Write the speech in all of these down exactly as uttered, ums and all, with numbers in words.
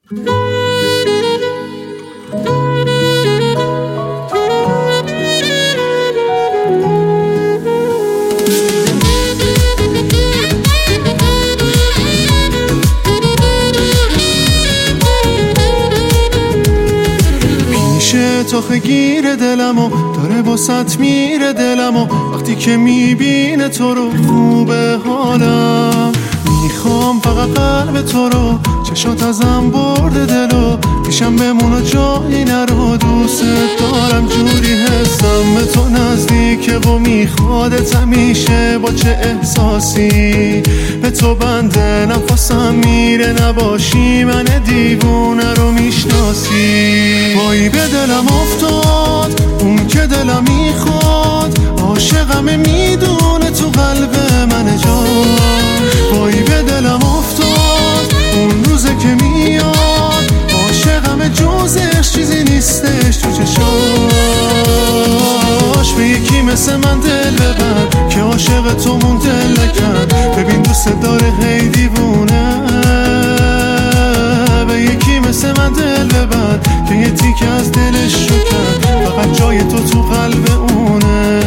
تا خگیر دلمو داره باست میره دلمو وقتی که میبینه تو رو خوبه حالم میخوام فقط قلب تو رو چشات ازم برده دلو پیشم بمون و جایی نرو دوست دارم جوری حسم به تو نزدیکه و میخوادت همیشه با چه احساسی به تو بنده نفسم میره نباشی من دیوونه رو میشناسی وای به دلم افتاد اون که دلم میخواد عاشقمه میدونه تو قلب من جا وای به دلم افتاد اون روزه که میاد عاشقمه جزش چیزی نیستش تو چشاش به یکی مثل من دل ببر که عاشق تو مون دل نکرد ببین دوست داره هی دیوونه به یکی مثل من دل ببر که یه تیک از دلش رو کرد فقط جای تو تو قلب اونه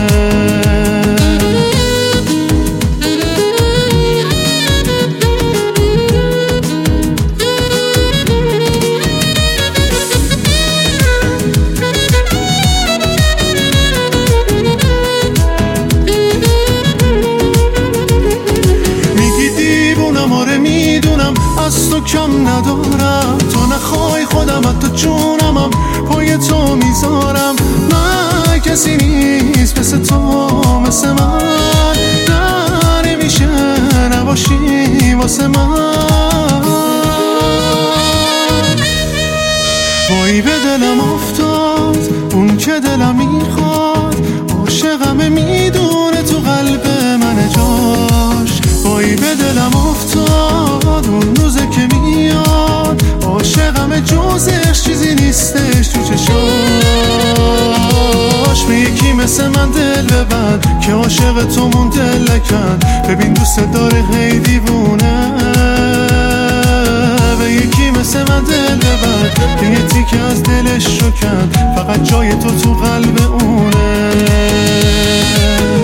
از تو کم ندارم تو نخوای خودم حتی جونمم پای تو میذارم من کسی نیست مثل تو مثل من نه نمیشه نباشی واسه من وای به دلم افتاد اون که دلم میخواد عاشقمه میدونه تو قلب من جاش وای به دلم افتاد اون روزه که میاد عاشقمه جزش چیزی نیستش تو چشاش به یکی مثل من دل ببر که عاشق تو مون دل نکرد ببین دوست داره هی دیوونه به یکی مثل من دل ببر که یه تیک از دلش رو کرد فقط جای تو تو قلب اونه